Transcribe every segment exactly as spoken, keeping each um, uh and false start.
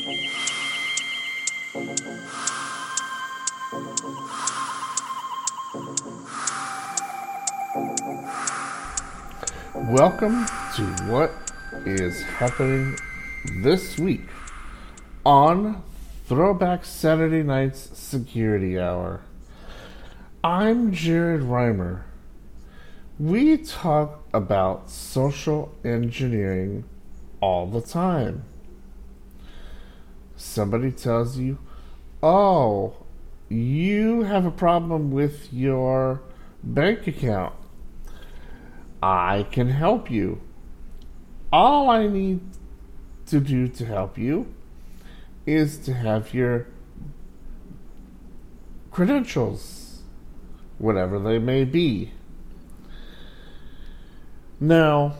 Welcome to what is happening this week on Throwback Saturday Night's Security Hour. I'm Jared Reimer. We talk about social engineering all the time. Somebody tells you, oh, you have a problem with your bank account. I can help you. All I need to do to help you is to have your credentials, whatever they may be. Now,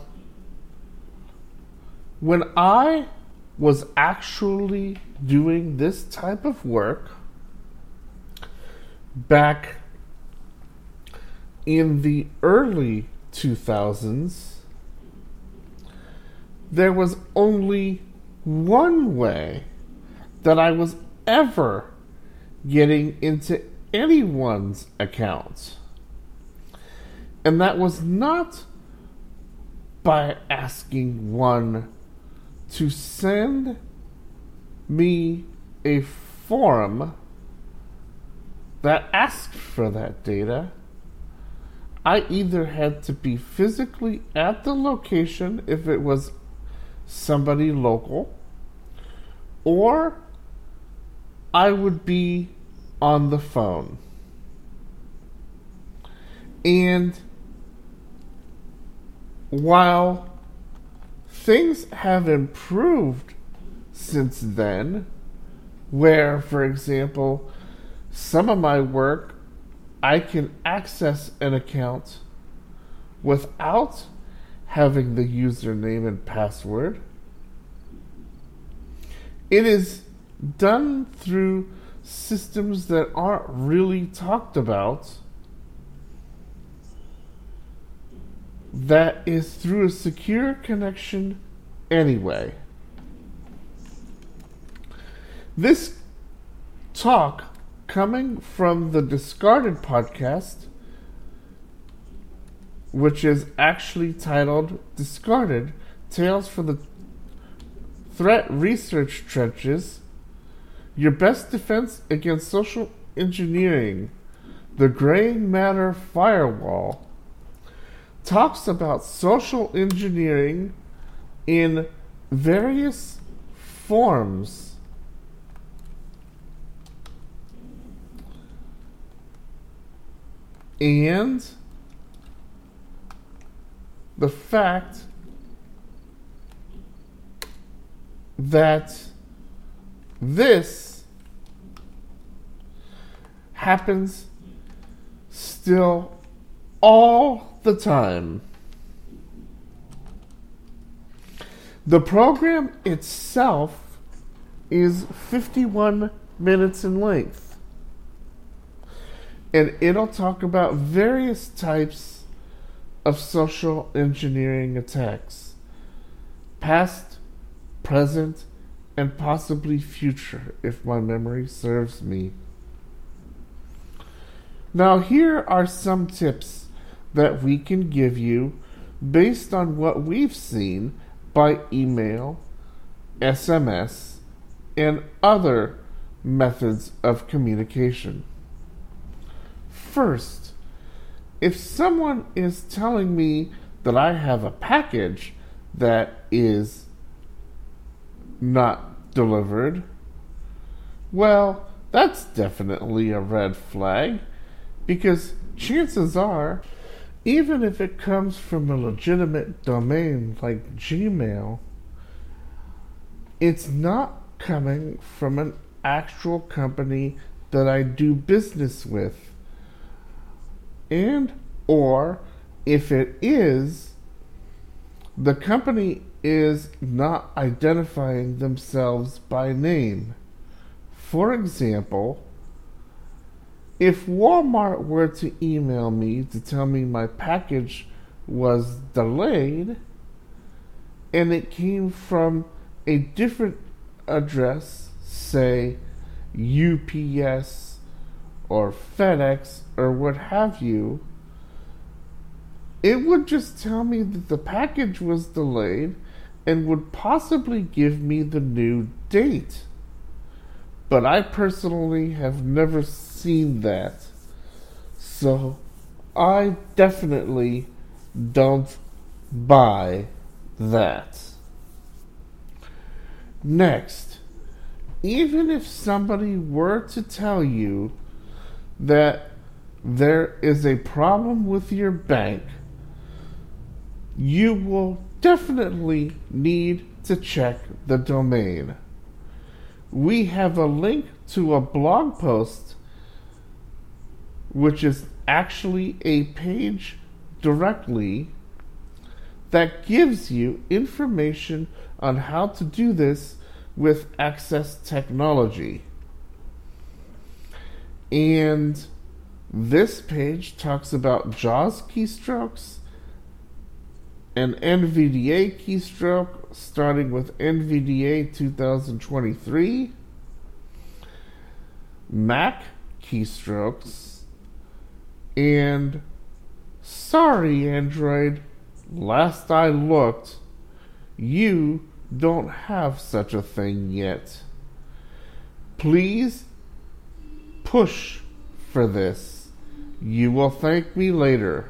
when I was actually doing this type of work back in the early two thousands, there was only one way that I was ever getting into anyone's account. And that was not by asking one to send me a form that asked for that data. I either had to be physically at the location if it was somebody local, or I would be on the phone. And while things have improved since then, where, for example, some of my work I can access an account without having the username and password. It is done through systems that aren't really talked about. That is through a secure connection anyway. This talk coming from the Discarded podcast, which is actually titled Discarded, Tales from the Threat Research Trenches, Your Best Defense Against Social Engineering, the Graying Matter Firewall, talks about social engineering in various forms. And the fact that this happens still all the time. The program itself is fifty-one minutes in length. And it'll talk about various types of social engineering attacks. Past, present, and possibly future, if my memory serves me. Now, here are some tips that we can give you based on what we've seen by email, S M S, and other methods of communication. First, if someone is telling me that I have a package that is not delivered, well, that's definitely a red flag, because chances are, even if it comes from a legitimate domain like Gmail, it's not coming from an actual company that I do business with. And or if it is, the company is not identifying themselves by name. For example, if Walmart were to email me to tell me my package was delayed and it came from a different address, say U P S or FedEx or what have you, it would just tell me that the package was delayed and would possibly give me the new date. But I personally have never seen that. So I definitely don't buy that. Next, even if somebody were to tell you that there is a problem with your bank, you will definitely need to check the domain. We have a link to a blog post, which is actually a page directly that gives you information on how to do this with Access Technology. And this page talks about JAWS keystrokes, an N V D A keystroke starting with N V D A twenty twenty-three, Mac keystrokes, and sorry Android, last I looked, you don't have such a thing yet. Please push for this. You will thank me later.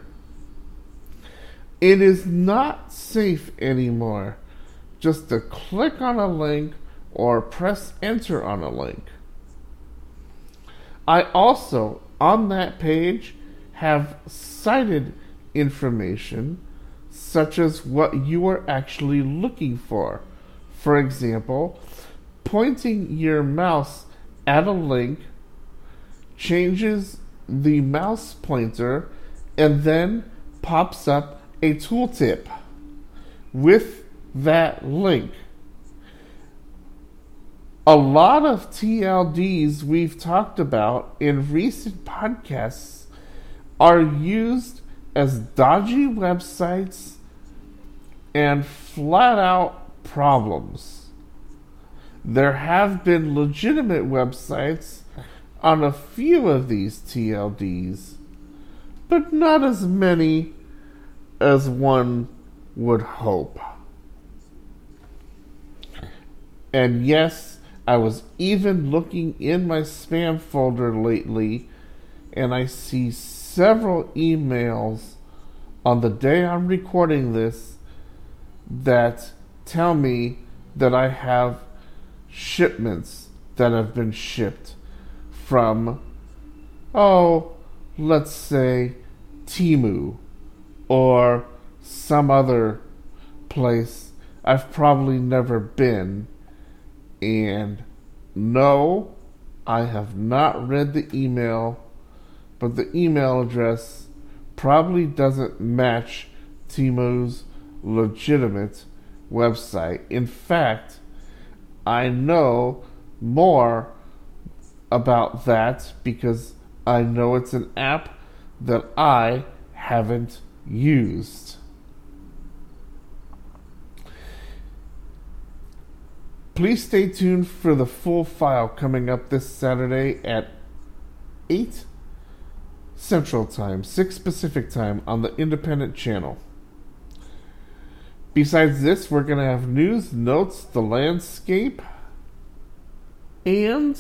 It is not safe anymore just to click on a link or press enter on a link. I also, on that page, have cited information such as what you are actually looking for. For example, pointing your mouse at a link changes the mouse pointer and then pops up a tooltip with that link. A lot of T L Ds we've talked about in recent podcasts are used as dodgy websites and flat out problems. There have been legitimate websites on a few of these T L Ds, but not as many as one would hope. And yes, I was even looking in my spam folder lately, and I see several emails on the day I'm recording this that tell me that I have shipments that have been shipped from, oh, let's say Temu or some other place I've probably never been. And no, I have not read the email, but the email address probably doesn't match Temu's legitimate website. In fact, I know more about that because I know it's an app that I haven't used. Please stay tuned for the full file coming up this Saturday at eight Central Time, six Pacific Time on the Independent Channel. Besides this, we're going to have news, notes, the landscape, and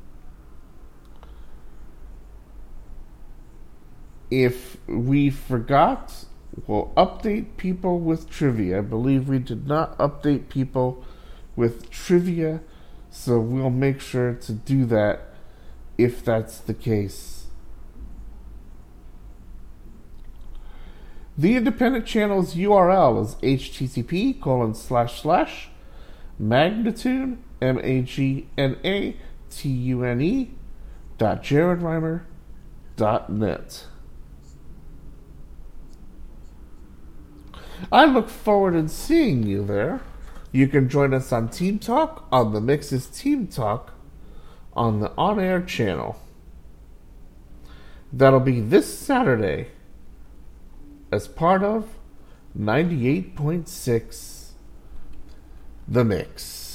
if we forgot, we'll update people with trivia. I believe we did not update people with trivia, so we'll make sure to do that if that's the case. The Independent Channel's U R L is http colon slash slash magnatune, M A G N A T U N E dot jared reimer dot net. I look forward to seeing you there. You can join us on Team Talk on the Mixes Team Talk on the on-air channel. That'll be this Saturday as part of ninety-eight point six The Mix.